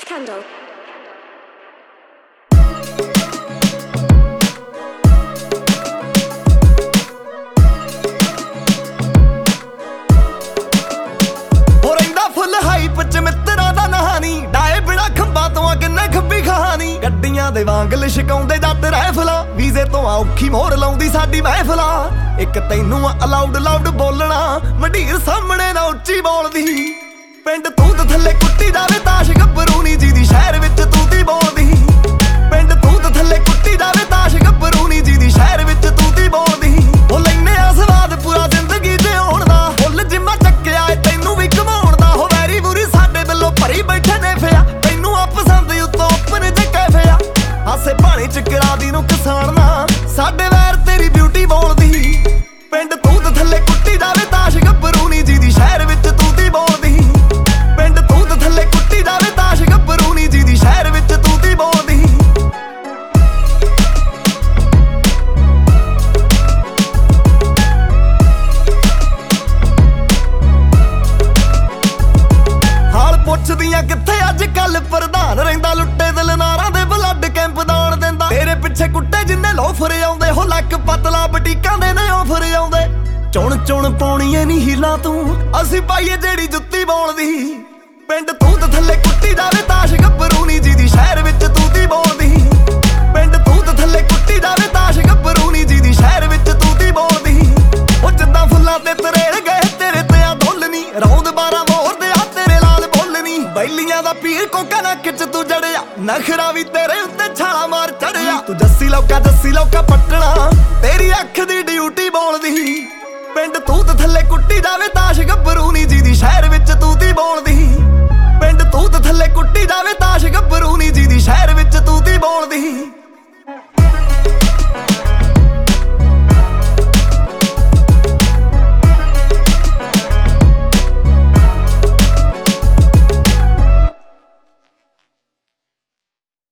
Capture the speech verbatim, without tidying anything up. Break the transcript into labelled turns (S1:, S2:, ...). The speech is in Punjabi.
S1: Scandal.
S2: ਗੱਡੀਆਂ ਦੇ ਵਾਂਗ ਲਿਸ਼ਕਾਉਂਦੇ ਜੱਟ ਰਾਈਫਲਾਂ ਵੀਜ਼ੇ ਤੋਂ ਔਖੀ ਮੋਹਰ ਲਾਉਂਦੀ ਸਾਡੀ ਮਹਿਫਲਾਂ ਇੱਕ ਤੈਨੂੰ ਅਲਾਉਡ ਲਾਉਡ ਬੋਲਣਾ ਮੰਡੀਰ ਸਾਹਮਣੇ ਨਾ ਉੱਚੀ ਬੋਲਦੀ ਪਿੰਡ ਤੂਤ ਥੱਲੇ ਕੁੱਟੀ ਜਾਵੇ ਤਾਸ਼ ਗੱਭਰੂ ਨੀ ਜੀ ਦੀ ਸ਼ਹਿਰ ਵਿੱਚ ਤੂਤੀ ਬੋਲਦੀ ਪਿੰਡ ਤੂਤ ਥੱਲੇ ਕੁੱਟੀ ਜਾਵੇ ਤਾਸ਼ ਗੱਭਰੂ ਨੀ ਜੀ ਦੀ ਸ਼ਹਿਰ ਵਿੱਚ ਤੂਤੀ ਬੋਲਦੀ ਉਹ ਲੈਨੇ ਆ ਸਵਾਦ ਪੂਰਾ ਜ਼ਿੰਦਗੀ ਜਿਉਣ ਦਾ ਫੁੱਲ ਜਿੰਮਾ ਚੱਕਿਆ ਏ ਤੈਨੂੰ ਵੀ ਘਮਾਉਣ ਦਾ ਹੋ ਵੈਰੀ ਬੁਰੀ ਸਾਡੇ ਵੱਲੋਂ ਭਰੀ ਬੈਠੇ ਨੇ ਫਿਆ ਤੈਨੂੰ ਆ ਪਸੰਦ ਉੱਤੋਂ ਆਪਣੇ ਜੇ ਕੈਫੇ ਆ ਹਾਸੇ ਪਾਣੀ ਚ ਕਰਾ ਦੀ ਨੂੰ ਕਿਸਾਨਣਾ ਸਾਡੇ ਵੈਰ ਤੇਰੀ ਬਿਊਟੀ ਬੋਲਦੀ ਪਿੰਡ ਤੂਤ ਥੱਲੇ ਕੁੱਟੀ ਜਾਵੇ ਤਾਸ਼ ਗੱਭਰੂ ਨੀ ਜੀ ਦੀ ਸ਼ਹਿਰ ਵਿੱਚ ਤੂਤੀ ਬੋਲਦੀ ਪਿੰਡ ਤੂਤ ਥੱਲੇ ਕੁੱਟੀ ਜਾਵੇ ਤਾਸ਼ ਗੱਭਰੂ ਨੀ ਜੀ ਦੀ ਸ਼ਹਿਰ ਵਿੱਚ ਤੂਤੀ ਬੋਲਦੀ ਹਾਲ ਪੁੱਛਦੀਆਂ ਕਿੱਥੇ ਅੱਜ ਕੱਲ ਪ੍ਰਧਾਨ ਰਹਿੰਦਾ ਲੁੱਟੇ ਦਿਲ ਨਾਰਾਂ ਦੇ ਬਲੱਡ ਕੈਂਪ ਦਾਣ ਦਿੰਦਾ ਤੇਰੇ ਪਿੱਛੇ ਕੁੱਟੇ ਜਿੰਨੇ ਲੋਫਰ ਆਉਂਦੇ ਹੋ ਲੱਕ ਪਤਲਾ ਬਟੀਕਾਂ ਦੇ ਨੇ ਆਫਰ ਆਉਂਦੇ ਚੁਣ ਚੁਣ ਪਾਉਣੀਏ ਨੀ ਹੀਲਾ ਤੂੰ ਅਸੀਂ ਪਾਈਏ ਜਿਹੜੀ ਜੁੱਤੀ ਬੋਲਦੀ ਪਿੰਡ ਤੂਤ ਥੱਲੇ ਕੁੱਟੀ ਜਾਵੇ ਤਾਸ਼ ਗੱਭਰੂ ਨੀ ਜੀ ਦੀ ਸ਼ਹਿਰ ਵਿੱਚ ਤੂਤੀ ਬੋਲਦੀ ਪਿੰਡ ਤੂਤ ਥੱਲੇ ਕੁੱਟੀ ਜਾਵੇ ਤਾਸ਼ ਗੱਭਰੂ ਨੀ ਜੀ ਦੀ ਸ਼ਹਿਰ ਵਿੱਚ ਤੂਤੀ ਬੋਲਦੀ ਉਹ ਜਿੱਦਾਂ ਫੁੱਲਾਂ ਤੇ ਤਰੇੜ ਗਏ ਤੇਰੇ ਤੇ ਆ ਢੋਲਨੀ ਰੌਂਦ ਬਾਰਾਂ ਮੋਰ ਦੇ ਆ ਤੇਰੇ ਲਾਲ ਬੋਲਨੀ ਬੈਲੀਆਂ ਦਾ ਪੀਰ ਕੋਕਾ ਨਾ ਕਿਚ ਤੂੰ ਜੜਿਆ ਨਖਰਾ ਵੀ ਤੇਰੇ ਉੱਤੇ ਛਾਲਾ ਮਾਰ ਚੜਿਆ ਤੂੰ ਜੱਸੀ ਲੌਕਾ ਜੱਸੀ ਲੌਕਾ ਪੱਟਣਾ ਤੇਰੀ ਅੱਖ ਦੀ ਡਿਊਟੀ ਬੋਲਦੀ ਪਿੰਡ ਤੂਤ ਥੱਲੇ ਕੁੱਟੀ ਜਾਵੇ ਤਾਸ਼ ਗੱਭਰੂ ਨੀ ਜੀ ਦੀ ਸ਼ਹਿਰ ਵਿੱਚ ਤੂਤੀ ਬੋਲਦੀ ਪਿੰਡ ਤੂਤ ਥੱਲੇ ਕੁੱਟੀ